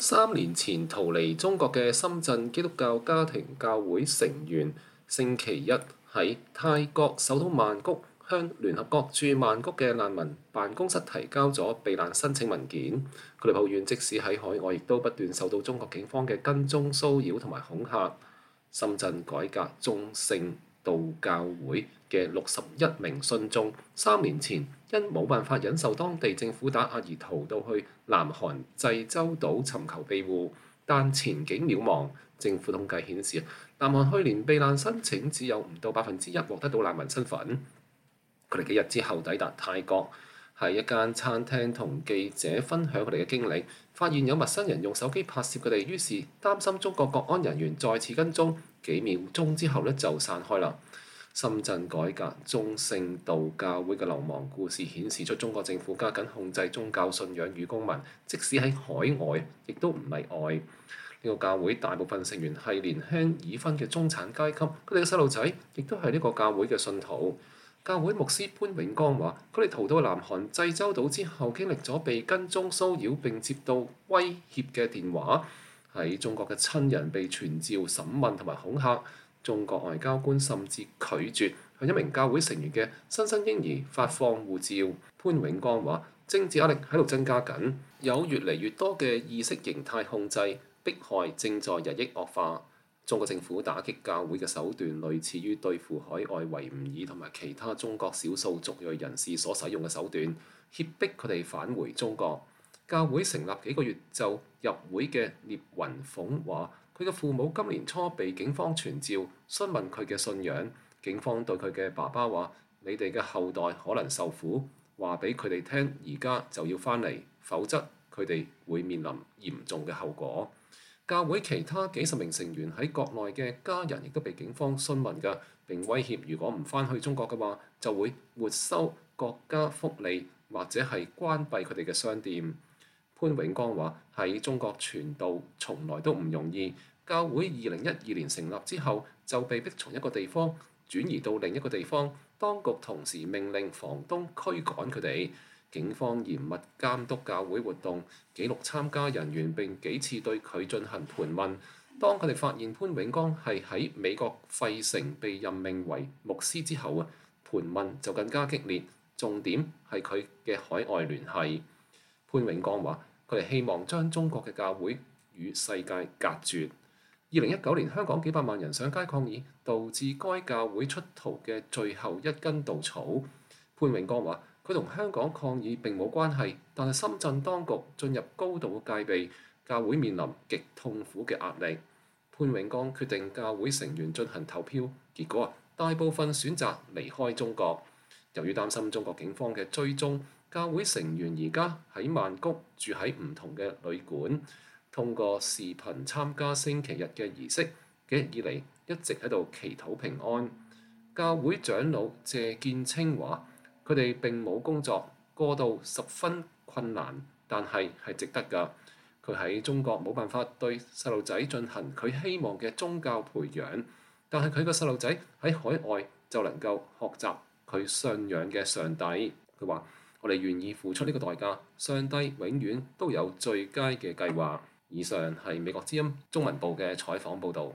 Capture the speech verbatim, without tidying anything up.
三年前逃離中國嘅深圳基督教家庭教會成員，星期一喺泰國首都曼谷向聯合國駐曼谷嘅難民辦公室提交咗避難申請文件。佢哋抱怨，即使喺海外，亦都不斷受到中國警方嘅跟蹤騷擾同埋恐嚇。深圳改革宗聖道教會嘅六十一名信眾，三年前因冇辦法忍受當地政府打壓而逃到去南韓濟州島尋求庇護，但前景渺茫。政府統計顯示，南韓去年避難申請只有唔到百分之一獲得到難民身份。佢哋幾日之後抵達泰國，喺一間餐廳同記者分享佢哋嘅經歷，發現有陌生人用手機拍攝佢哋，於是擔心中國國安人員再次跟蹤，幾秒鐘之後咧就散開啦。深圳改革宗聖道教會嘅流亡故事顯示出中國政府加緊控制宗教信仰與公民，即使喺海外，亦都唔例外。呢個教會大部分成員係年輕已婚嘅中產階級，佢哋嘅細路仔亦都係呢個教會嘅信徒。教會牧師潘永剛話：佢哋逃到南韓濟州島之後，經歷咗被跟蹤騷擾並接到威脅嘅電話，喺中國嘅親人被傳召審問同埋恐嚇。中國外交官甚至拒絕向一名教會成員嘅新生嬰兒發放護照。潘永剛話：政治壓力喺度增加緊，有越嚟越多嘅意識形態控制迫害正在日益惡化。中國政府打擊教會嘅手段類似於對付海外維吾爾同埋其他中國少數族裔人士所使用嘅手段，脅迫佢哋返回中國。教會成立幾個月就入會嘅聶雲鳳話：佢嘅父母今年初被警方傳召，詢問佢嘅信仰。警方對佢嘅爸爸話：你哋嘅後代可能受苦，話俾佢哋聽，而家就要返嚟，否則佢哋會面臨嚴重嘅後果。教會其他幾十名成員喺國內嘅家人亦都被警方詢問㗎，並威脅如果唔返去中國嘅話，就會沒收國家福利或者係關閉佢哋嘅商店。潘永剛話：喺中國傳道從來都唔容易。教會二零一二年成立之後，就被迫從一個地方轉移到另一個地方，當局同時命令房東驅趕佢哋。警方嚴密監督教會活動，記錄參加人員並幾次對佢進行盤問。當佢哋發現潘永剛係喺美國費城被任命為牧師之後啊，盤問就更加激烈，重點係佢嘅海外聯繫。潘永剛話：佢哋希望將中國嘅教會與世界隔絕。二零一九年香港幾百萬人上街抗議，導致該教會出逃嘅最後一根稻草。潘永剛話：佢同香港抗議並冇關係，但係深圳當局進入高度戒備，教會面臨極痛苦嘅壓力。潘永剛決定教會成員進行投票，結果大部分選擇離開中國。由於擔心中國警方嘅追蹤，教會成員而家喺曼谷住喺唔同嘅旅館，通過視頻參加星期日嘅儀式。幾日以嚟一直喺度祈禱平安。教會長老謝建清話：佢哋並冇工作，過渡十分困難，但係係值得㗎。佢喺中國冇辦法對細路仔進行佢希望嘅宗教培養，但係佢個細路仔喺海外就能夠學習佢信仰嘅上帝。佢話：我哋願意付出呢個代價，上帝永遠都有最佳嘅計劃。以上係美國之音中文部嘅採訪報導。